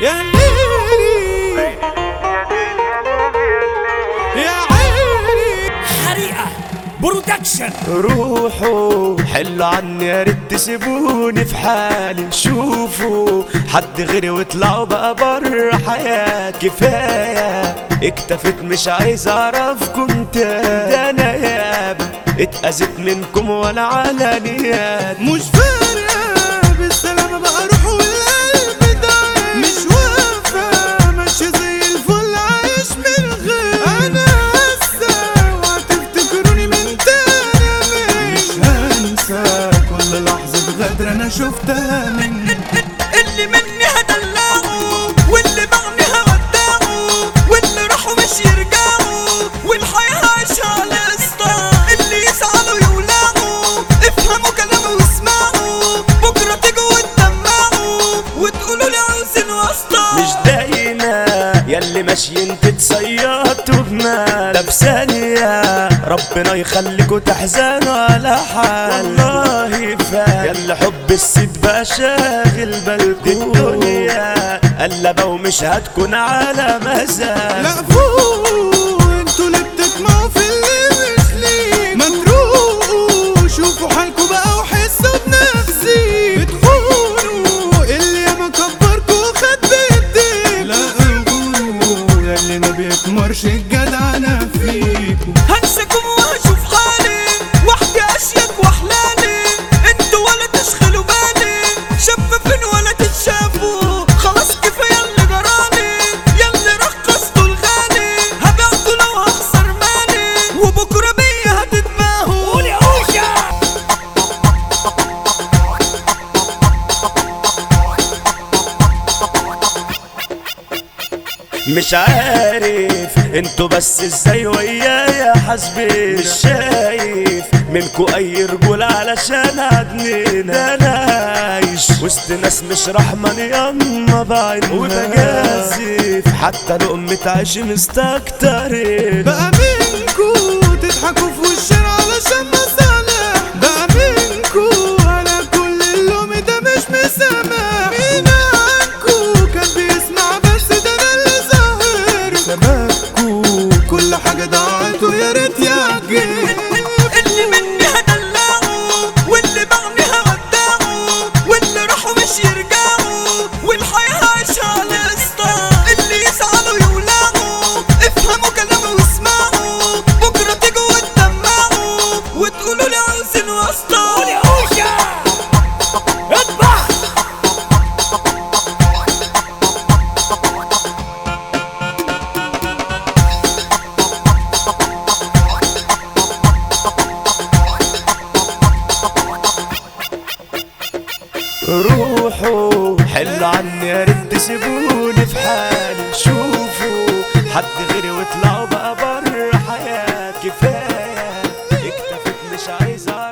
يا ليلي يا عيني حريقة برودكشن. روحوا حلوا عني يا ريت تسيبوني في حالي، شوفوا حد غيري واطلعوا بقى بره حياتي. كفايه اكتفيت مش عايز اعرفكم تاني، ده انا يابا اتأذيت منكم ولا على نيات. مش فارقة بالسلامة بقى روح والقلب ده مش واقفة ماشية زي الفل عايش من غير أنا هسه وهتفتكروني من تاني. مش هنسى كل لحظة غدر أنا شفتها مني. اللي مني هدلعه واللي بعدي هودعه واللي راحوا مش يرجعوا والحياة عايشة على قسطة. اللي يسعدوا يولعوا افهموا كلامي واسمعوا بكرة تيجوا وتدمعوا وتقولوا لي عاوزين واسطة. مش دايما ياللي ماشيين تتصيطوا بمال في ثانية، ربنا يخليكوا تحزنوا على حال. والله فاهم ياللي حب السيد بقى شاغل بالكوا، الدنيا قلبة ومش هتكون على مزاج. لا فوق انتوا اللي بتطمعوا في اللي مش ليه، ما تروقوا شوفوا حالكوا بقى وحسوا بنفسي. بتخونوا اللي ياما كبركوا خد بايديكوا، لا انقروا ياللي ما بيكمرش الجدع انا فيكوا. هنساكم وهشوف حالي وحدي اشيك واحلالي، انتوا ولا تشغلوا بالي شفافين ولا تتشافوا. خلاص كفايه اللي جرالي ياللي رقصتوا الغالي، هبيعكوا لو هخسر مالي وبكره بيا هتتباهوا. قولي اوشا مش عارف انتوا بس ازاي ويايا حاسبين، مش شايف منكوا اي رجولة علشان عدنين. ده انا عايش وسط ناس مش رحمن ياما بعين وبجازف، حتى لقمة عيش مستكترين. بقى منكوا تضحكوا في وشنا علشان مصالح، بقى منكوا على كل اللوم ده مش مسامح. مين عنكوا كان بيسمع بس ده انا اللي ظاهر سببكوا كل حاجة ضاعت ويا ريت يعجب. اللي مني هدلعه واللي بعدي هودعه واللي راحوا مش يرجعوا والحياة عايشة على قسطة. اللي يسعدوا يولعوا افهموا كلامي واسمعوا بكرة تيجوا وتدمعوا وتقولوا لي عاوزين واسطة. قولي اوشا اذبح. روحوا حلوا عني يا ريت تسيبوني في حالي، شوفوا حد غيري واطلعوا بقى بره حياتي. كفايه اكتفيت مش عايز